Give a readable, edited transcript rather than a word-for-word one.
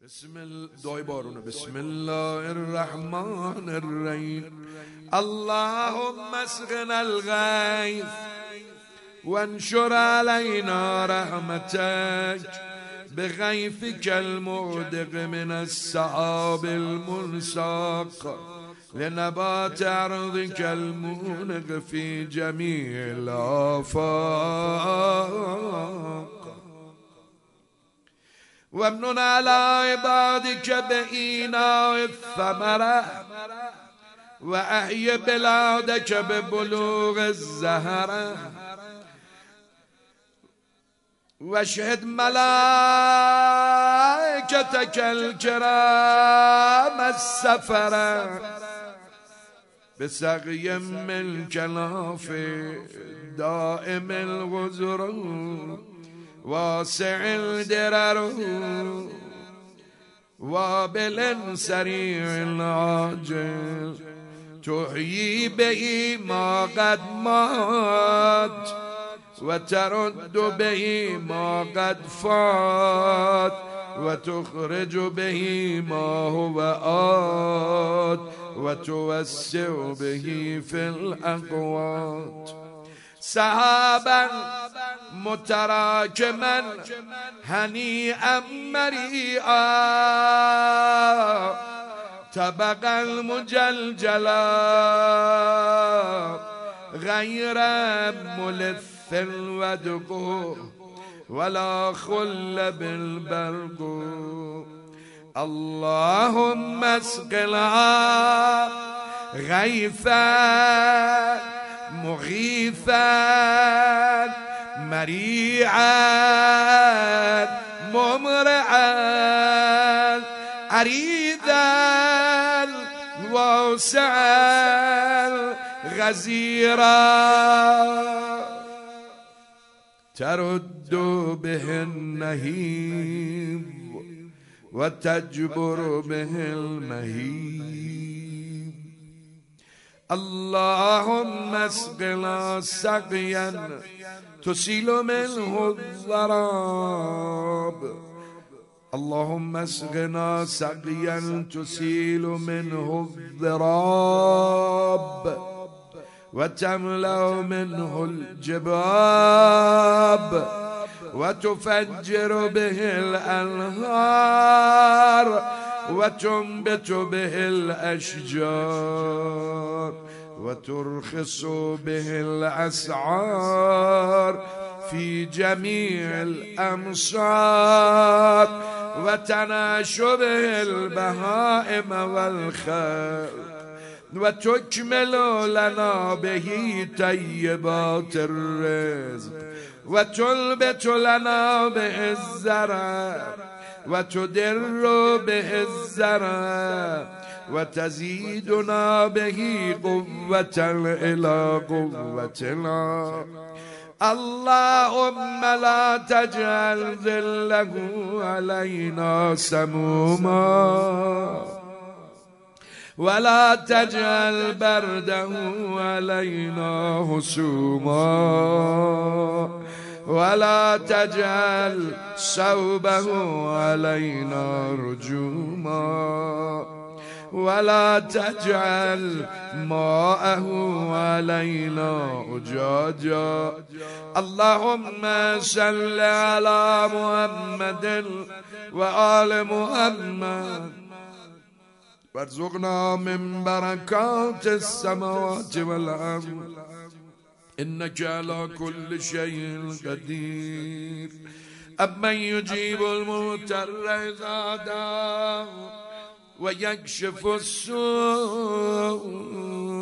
بسم الله الرحمن الرحيم. اللهم اسقنا الغيث وانشر علينا رحمتك بغيثك المغدق من السحاب المنساق لنبات أرضك المونق في جميع الآفاق، وامنن على عبادك بإيناء الثمرة، وأحي بلادك ببلوغ الزهرة، واشهد ملائكتك الكرام السفرة بسقي من كناف دائم الغزر واسع الدرر وابل سريع العاجل تحيي به ما قد مات وترد به ما قد فات وتخرج به ما هو آت وتوسع به في الأقوات، سحابا متراكما هنيئا مريئا طبقا مجلجلا غير ملث الودق ولا خل بالبرق. اللهم اسقنا غيثا مغيثا مريعا ممرعا عريضا واسعا غزيرا ترد به النهيب وتجبر به المهيب. اللهم اسقنا سقيا تسيل منه الضراب، اللهم اسقنا سقيا تسيل منه الضراب وتملأ منه الجباب وتفجر به الأنهار وتنبت به الأشجار وترخص به الأسعار في جميع الأمصار وتناش به البهائم والخلق وتكمل لنا به طيبات الرزق وتنبت لنا به الزرع وتدر به الزرع وتزيدنا به قوة إلى قوتنا. اللهم لا تجعل ذله علينا سموما ولا تجعل برده علينا هسوما ولا تجعل صوبه علينا رجوما ولا تجعل ماءه علينا أجاجا. اللهم صل على محمد وآل محمد وارزقنا من بركات السماوات والأرض إنك على كل شيء قدير. أمن يجيب المضطر إذا دعاه ويكشف السوء